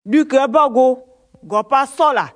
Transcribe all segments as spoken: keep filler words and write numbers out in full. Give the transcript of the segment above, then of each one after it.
Duke bago gopa sola.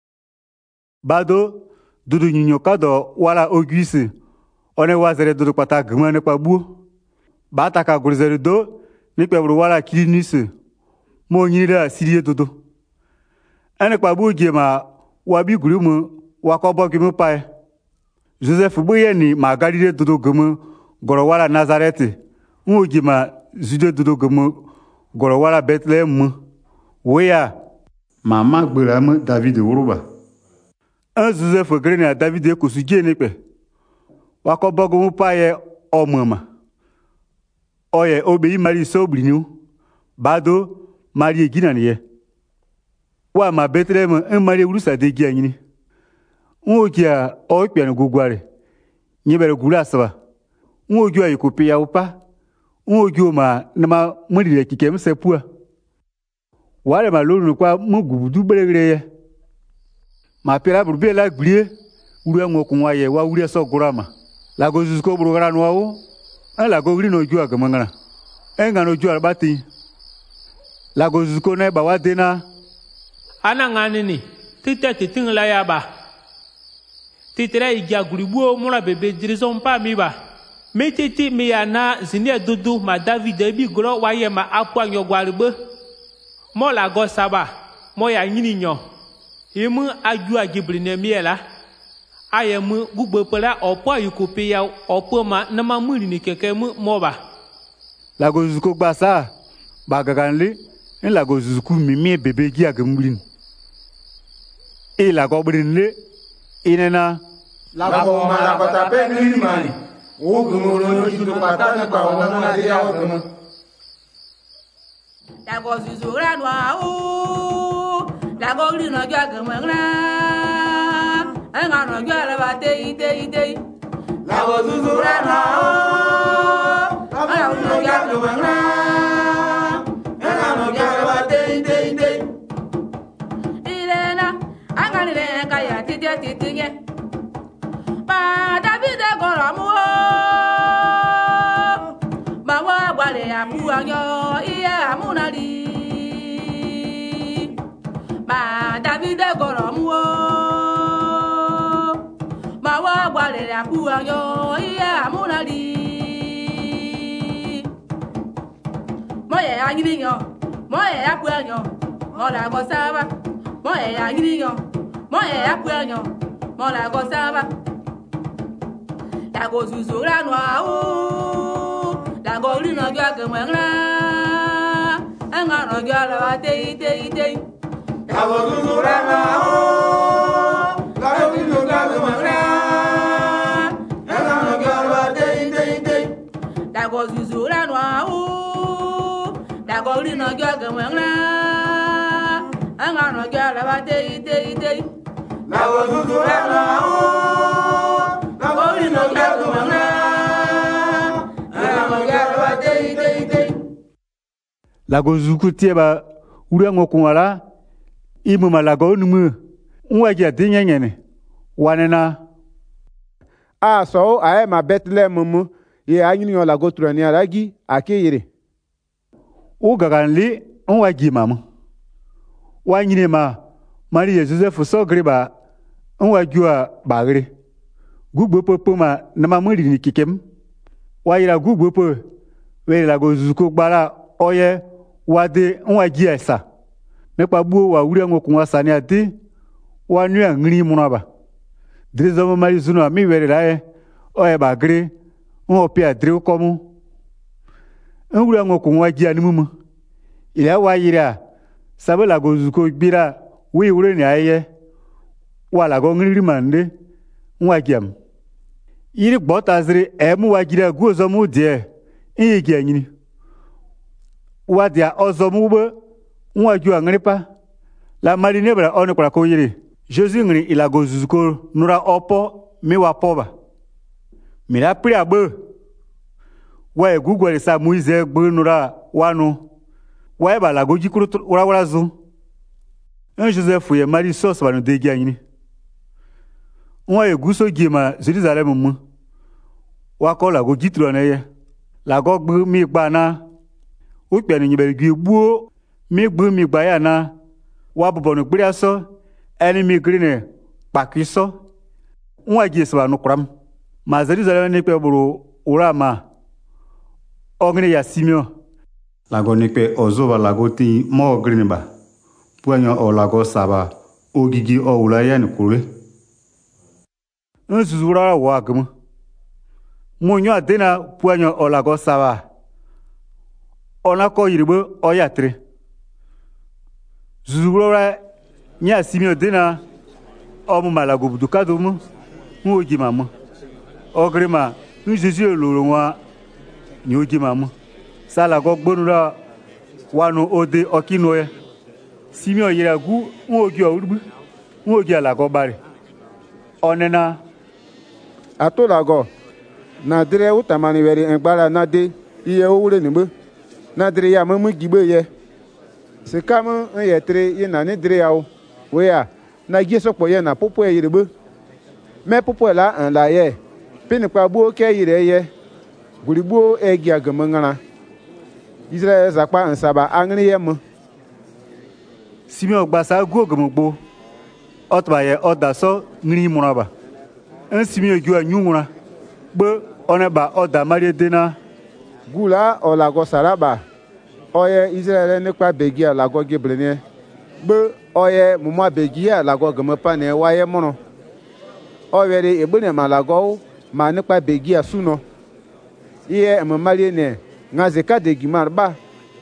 Bado dudu nyinyo kado wala ogwisi. One wazere dudu pata gmane kwa bu. Bata ka gurzere do ni kwebru wala kilinisi. Mo nyira sirie dudu. Ene kwa bu gema wabi gurumu wakobo gimu pai. Joseph buye ni magarire dudu gumu goro wala Nazareti. Nwo gema zude dudu gumu goro wala Bethlehem. Weya mama gberamu David wuruba. Un Joseph grene a David e kusu gene pe. Wakobo gumu pai omama. Oye obeyi mari sobrinu. Bado mari gina niye. Wa ma Bethlehem un mari urusa de gi anyini. Nwo kia o pe no gugware. Nyebere gura saba. Nwo gi ayi kopi ya upa. Nwo gi ma na ma muri le kikem sepua. Wale ma lolu kwa mugu du belegre. Ma pera burbe la glie. Uru enwo kunwa ye wa uri so gurama. La go zuko burugara no wo. An la go gri no ju agamangana. Enga no ju albati. La go zuko na ba wa dena. Ana ngani ni. Tite titin la ya ba. Titira igia guribuo mura bebe dirison pa mi ba. Metiti mi ya na zinia dudu ma David ebi gro wa ye ma apwa nyogwaribe. Mo la go saba. Mo ya nyini nyo. Imu aju agibri ne miela. Ayemu gugbe pela opo yukope ya opo ma na ma muri ni keke mu mo ba. La go zuko gba sa. Ba gaganle. En la go zuko mimi bebe gi agambrin. E la go brinle. Inena la go ma la pata pe ni mani. O gumo no ju do pata na pa o na de ya o gumo. La go zuzu ra no o. La go ri no ja gumo ra. E nga no ja la ba te te te. La go zuzu ra no o. La go no ja gumo ra. E nga no ja la ba te te te. Irena anga ni le ka ya ti ti ti nye. Ba David goro mu o. Ba wa gwale ya pu anyo iye amunari. Ba David goro mu o. Ba wa gwale ya pu anyo iye amunari. Moye anyiri yo. Moye ya pu anyo. Mo la go saba. Moye anyiri yo. Moye ya pu anyo. Mo la go saba. La go zuzu ra no o. La go ri no ja gwe ra. Anga no ja la ba te te te. La go zuzu ra no o. La go ri no ja gwe ra. Anga no ja la ba te te te. La go zuzu ra no o. La go ri no ja gwe ra. Anga no ja la ba te te te. La go zuzu ra no o. La go ri no ja gwe ra. La go zuku tieba uru ngo kunwala imu malago numu nwa gi adinya nyene wanena a so a ma Bethlehem mu ye anyini yo la go trani alagi akeyire u gaganli nwa gi mamu wanyine ma Maria Joseph so griba nwa giwa bagre gugbo popo ma na mamuri ni kikem wayira gugbo po we la go zuku gbara oye wade nwa gi esa nepa buo wa uri ngo kunwa sani ati wa nu angri munaba drizo mari zunu mi were lae oye bagre nwo pe adri komu uri ngo kunwa gi animu ile wa yira sabela go zuko gbira wi uri ni aye wala go ngri mande nwa giam yiri gbotazri emu wa gira guozo mu die yin gi anyini wadia ozomube nwa ju angripa la marine bra onu kwa ko yire Jésus ngri ilago zuzuko nura opo mi wa poba mi la pri agbe wa egugwere sa muize gbe nura wanu wa ba la goji kuru wara wara zu un Joseph ye mari sos ba no de gi anyini nwa eguso gima Jerusalem mu wa ko la goji tro na ye la go gbe mi gba na. O pe ni nyibere gbuo mi gbe mi gba ya na wa bobo no gbiri aso eni mi gri ne paki so nwa ji eswa no kram ma Jerusalem ni pe buru ura ma ogni ya Simio lago ni pe ozoba lago ti mo griniba puanyo o lago saba ogigi o ulaya ni kure nzuzura wa gmu munyo adena puanyo o lago saba ona ko yiribo o yatre zuzura nya Simio dena o mu malago budukado mu mu ojima mu ogrima nzuzu oloro wa ni ojima mu sala go gbonura wanu ode okinoye Simio yiragu mu ogi orubu mu ogi alago bare onena atolago na dire utamani weri engbara na de iye owure nimbe na dire ya mamu gibe ye se kam ye tre ye na ni dire yawo we ya na giso po ye na popo ye yirebe me popo la an la ye pini pa bu ke yire ye guribu egi agamangana Israel zakpa ansaba angri ye mu Simio gbasa go gomogbo otba ye odaso ngri munaba en Simio ju anyunra gbe oneba oda mari dena gula olago saraba oye Israel nípa begi alago gebrene gbe oye mumwa begi alago gamapa ne waye mono oyere egbene malago ma nípa begi asuno iye amamali ne ngazeka de gimarba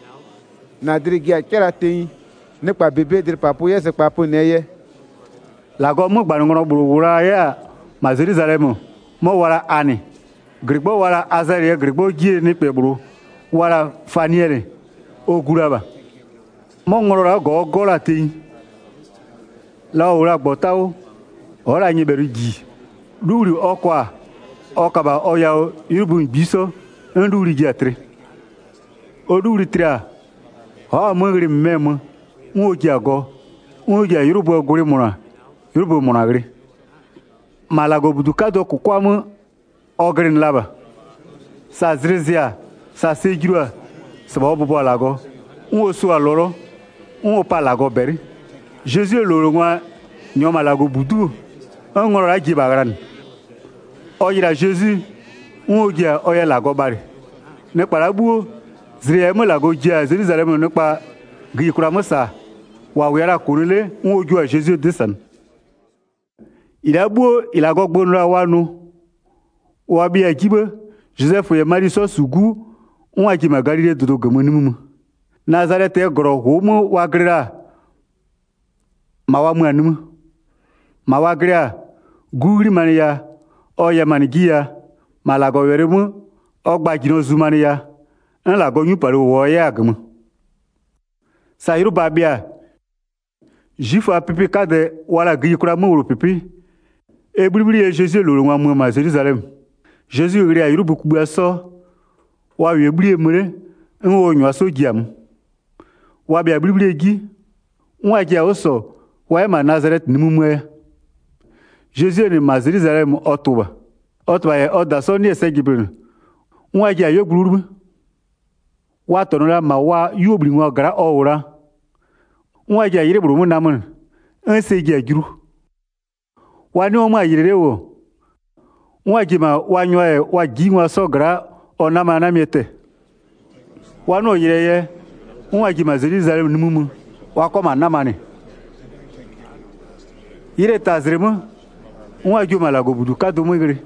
na dirigi akera teyin nípa bebe dir papu ye se papu ne ye lago mu gbanungoro burugura ya ma Jerusalem mo wara ani grigbo wara Azaria grigbo gie ni peburu wara Faniele oguraba mo ngorora go gola tin la ora gbotao ora yin beru ji duri okwa okaba oya irubun biso nduri ji atre oduri tria ha mangri mem nwoji ago nwoji irubu oguri mura irubu munagri malago budukado kukwamu ogrin laba sa zrizia sa sejirua sababu bo lago nwo so aloro nwo pa lago beri Jésus loro nwa nyoma lago budu ngoro aji bagran oyira Jésus nwo gia oya lago bari ne parabu zriya mo lago gia Jerusalem ne pa gi kura musa wa wera kurule nwo ju Jésus desan ilabu ilago gbonra wanu wa bi ajibe Joseph ye mari so sugu nwa ji magarire dodo gamonimu Nazareth e goro homo wa grira mawa muanum mawa grira guri mania oya manigia malago weremu ogba jino zumania nlago nyuparo wo ya agmu Sairu babia Jifu apipi kade wala gi kura mu pipi e bribri e Jésus loro nwa mu ma Jerusalem Jésus ri ayiru buku aso wa we bri emure nwo onyu aso giam wa bia bribri egi nwa gia oso wa ma Nazareth ni mumwe Jésus ni ma Jerusalem otuba otuba e oda so ni ese gibrin nwa gia yo gburu wa tonora ma wa yobri nwa gara owura nwa gia yire buru mu namun ense gia juru wa ni o ma yire wo nwa ji ma wa nyoe wa ji nwa so gara onama na miete wa no yire ye nwa ji ma Jerusalem ni mumu wa ko ma namani yire tazremu nwa ju malago budu ka do mwegre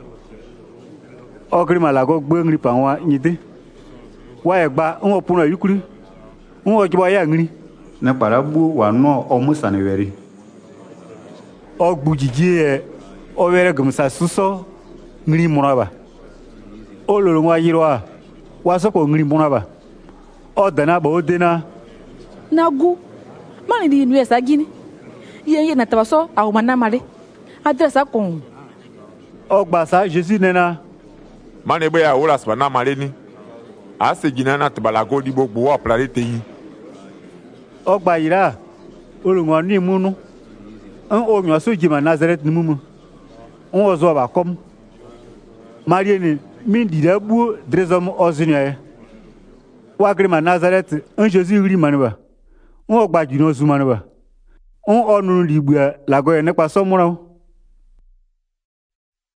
ogri malago gbengri pa wa nyide wa egba nwo puno yukuri nwo jibo ya ngri ne parabu wa no omusa ne weri ogbujiji e o were gumsa suso ngri munaba ololo nwa yirwa wa so ko ngri munaba o dana ba o dena nagu mani di nu esa gini yen yen na tabaso awu mana mare adresa kon ogba sa Jesus nena mani be ya wura spa na mare ni ase gina na tabalago di gbogbo wa planete yin ogba yira olunwa ni munu an o nyo so jima Nazareth ni mumu on ozo ba kom marie ni min di dabu drezom ozinye wa grima Nazareth an Jésus ri manba o gba ju no zuma no ba o onu di gba lago ye ne pa so mo